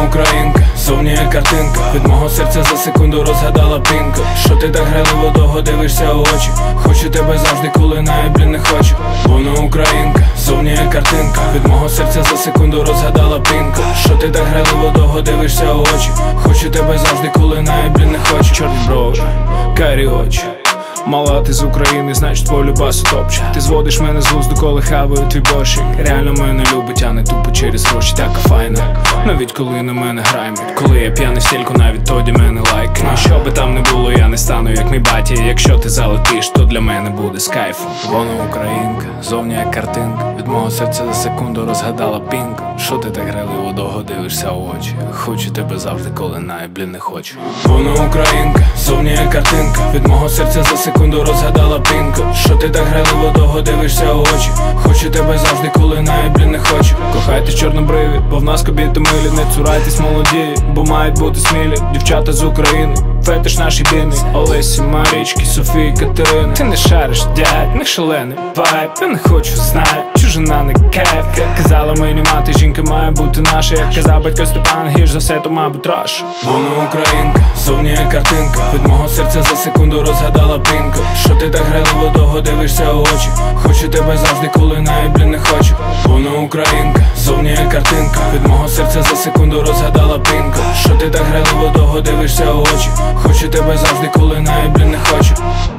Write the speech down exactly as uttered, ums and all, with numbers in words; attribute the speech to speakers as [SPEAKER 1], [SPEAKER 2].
[SPEAKER 1] українка, зовні як картинка. Від мого серця за секунду розгадала пінка. Що ти так грайливо довго дивишся у очі? Хочу тебе завжди, коли навіть, блін, не хочу. Вона українка, зовні як картинка. Від мого серця за секунду розгадала пінка. Що ти так грайливо довго дивишся у очі? Хочу тебе завжди, коли навіть, блін, не хочу. Чорні брови, карі очі. Мала, ти з України, значить твою любасу топче. Ти зводиш мене з глузду, коли хаваю твій борщик. Реально мене любить, а не тупо через гроші. Така файна, навіть коли на мене граємо. Коли я п'яний в стільку, навіть тоді мене лайкне. Ну що би там не було, я не стану як мій батя. Якщо ти залетиш, то для мене буде з кайфом. Вона українка, зовні як картинка. Від мого серця за секунду розгадала пінка. Що ти так грайливо довго дивишся у очі? Хочу тебе завжди, коли навіть, блін, не хочу. Вона українка, зовні як картинка. Від мого серця за секунду розгадала пінка. Що ти так грайливо довго дивишся у очі? Хочу тебе завжди, коли навіть, блін, не хочу. Кохайтесь чорнобриві, бо в нас кобіти милі. Не цурайтесь молоді, бо мають бути смілі. Дівчата з України, фетиш наші біни. Олесі, Марічки, Софії, Катерини. Ти не шариш, дядь, не шалений вайб. Я не хочу знати, чужина не кайф. Казала мені мати, жінка має бути наша. Як казав батько Степан, гірш за все, то мабуть раш. Вона українка, зовні як картинка. Від мого серця за секунду розгадала пінка. Що ти так грайливо довго дивишся у очі? Хочу тебе завжди, коли навіть, блін, не хочу. Вона українка, зовні як картинка. Від мого серця за секунду розгадала пінка. Що ти так грайливо довго дивишся у очі? Хочу тебе завжди, коли навіть, блін, не хочу.